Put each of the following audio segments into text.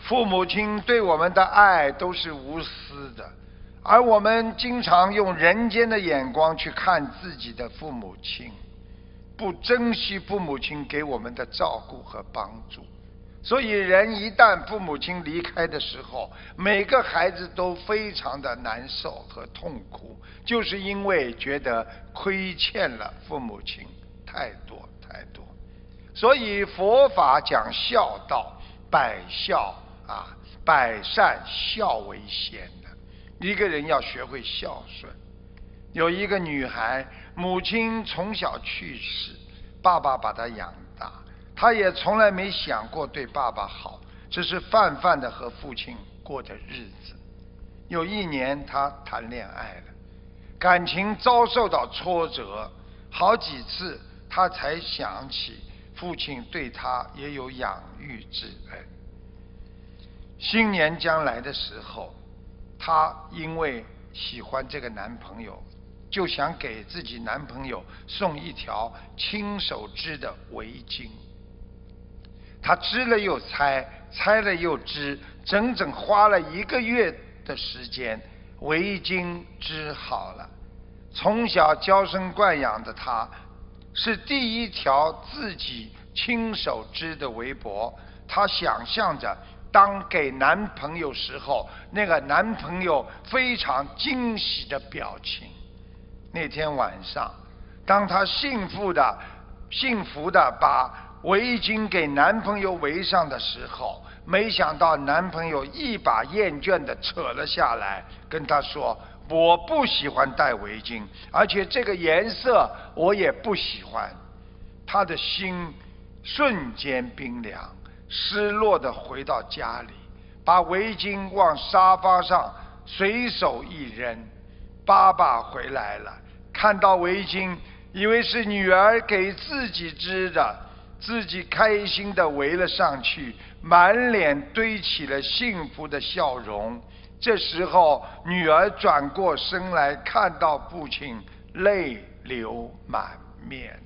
父母亲对我们的爱都是无私的，而我们经常用人间的眼光去看自己的父母亲，不珍惜父母亲给我们的照顾和帮助。所以人一旦父母亲离开的时候，每个孩子都非常的难受和痛苦，就是因为觉得亏欠了父母亲太多太多。所以佛法讲孝道，百孝百善孝为先的。一个人要学会孝顺。有一个女孩，母亲从小去世，爸爸把她养大，她也从来没想过对爸爸好，只是泛泛的和父亲过着日子。有一年她谈恋爱了，感情遭受到挫折，好几次她才想起父亲对她也有养育之恩。新年将来的时候，她因为喜欢这个男朋友，就想给自己男朋友送一条亲手织的围巾。她织了又裁，裁了又织，整整花了1个月的时间，围巾织好了。从小娇生惯养的她，是第一条自己亲手织的围脖。她想象着当给男朋友时候，那个男朋友非常惊喜的表情。那天晚上，当她幸福的把围巾给男朋友围上的时候，没想到男朋友一把厌倦的扯了下来，跟她说：我不喜欢戴围巾，而且这个颜色我也不喜欢。她的心瞬间冰凉，失落地回到家里，把围巾往沙发上随手一扔。爸爸回来了，看到围巾，以为是女儿给自己织的，自己开心地围了上去，满脸堆起了幸福的笑容。这时候女儿转过身来，看到父亲，泪流满面。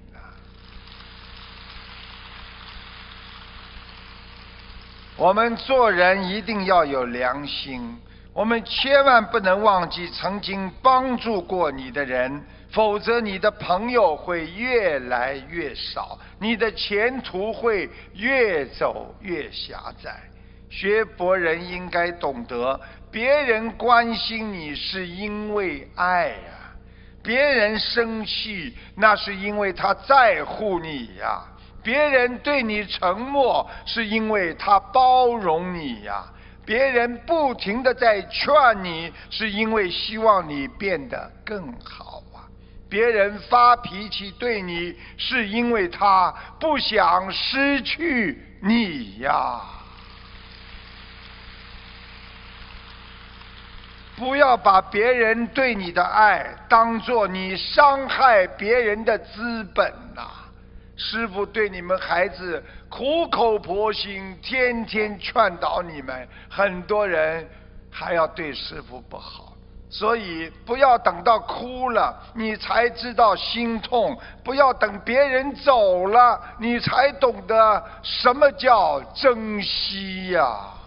我们做人一定要有良心，我们千万不能忘记曾经帮助过你的人，否则你的朋友会越来越少，你的前途会越走越狭窄。学佛人应该懂得，别人关心你是因为爱呀，别人生气那是因为他在乎你呀，别人对你沉默是因为他包容你呀，别人不停地在劝你是因为希望你变得更好啊，别人发脾气对你是因为他不想失去你呀。不要把别人对你的爱当作你伤害别人的资本啊。师父对你们孩子苦口婆心，天天劝导你们，很多人还要对师父不好，所以不要等到哭了你才知道心痛，不要等别人走了你才懂得什么叫珍惜呀。